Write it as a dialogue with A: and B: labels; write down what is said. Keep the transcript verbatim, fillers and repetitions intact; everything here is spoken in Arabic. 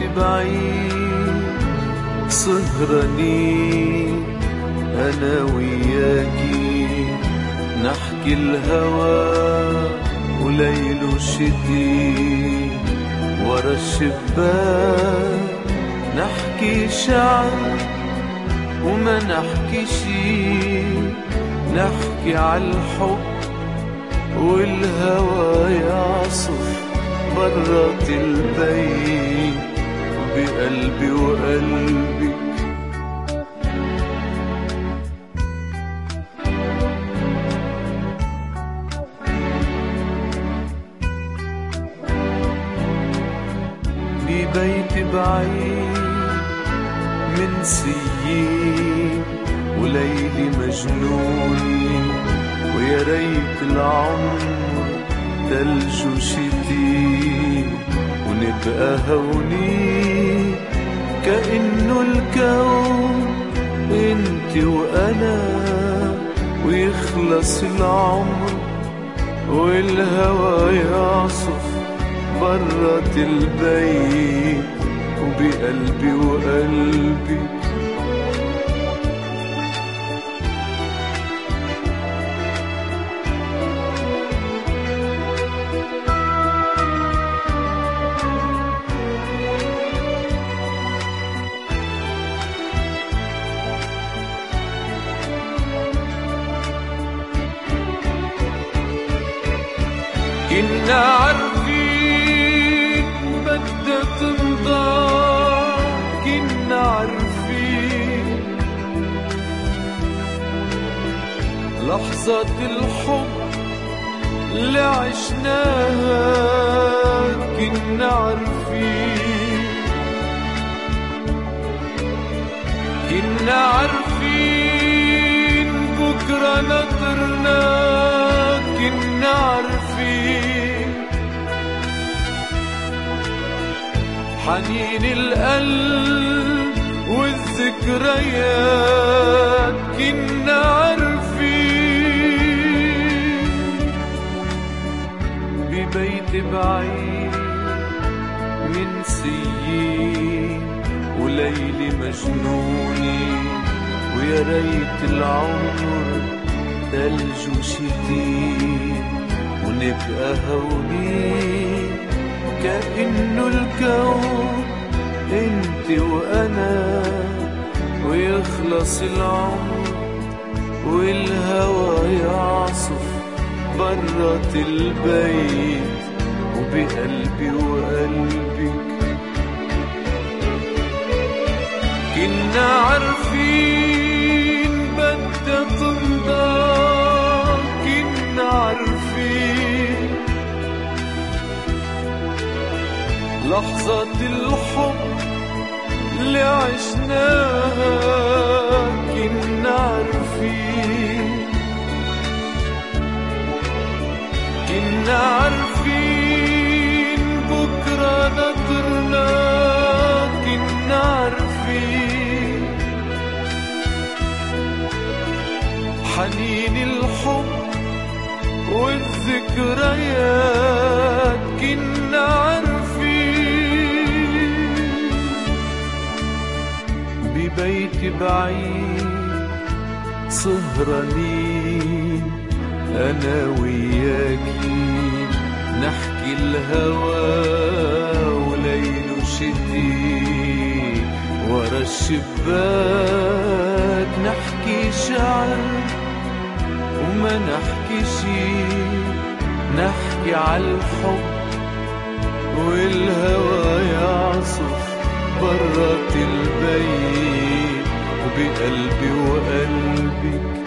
A: بعيد سهرانين أنا وياكي، نحكي الهوى وليل وشتي ورا الشباك، نحكي شعر وما نحكي شي، نحكي عالحب والهوى يعصف برات البيت وبقلبي وقلبك. ببيت بعيد من سيين وليلي مجنوني، ويا ريت العمر تلج وشتي ونبقى هوني، كأنه الكون انت وانا، ويخلص العمر والهوى يعصف برات البيت وبقلبي وقلبك. كنا عارفين بدها تنضاع، كنا عارفين لحظات الحب اللي عشناها، كنا عارفين كنا عارفين بكرة نطرنا، كنا عارفين حنين القلب والذكريات، كنا عارفين ببيت بعيد من سيين وليلي مجنوني، ويا ريت العمر تلج وشتي ونبقى هوني، كأنه الكون انت وانا، ويخلص العمر والهوى يعصف برات البيت وبقلبي وقلبك. كنا عارفين بدها تنضاع، كنا عارفين لحظات الحب اللي عشناها، كنا عارفين كنا عارفين بكرة نطرنا، كنا عارفين حنين الحب والذكريات، كنا عارفين ببيت بعيد سهرانين أنا وياكي، نحكي الهوى وليل وشتي ورا الشباك، نحكي شعر وما نحكي شي، نحكي عالحب والهوى يعصف برات البيت وبقلبي وقلبك.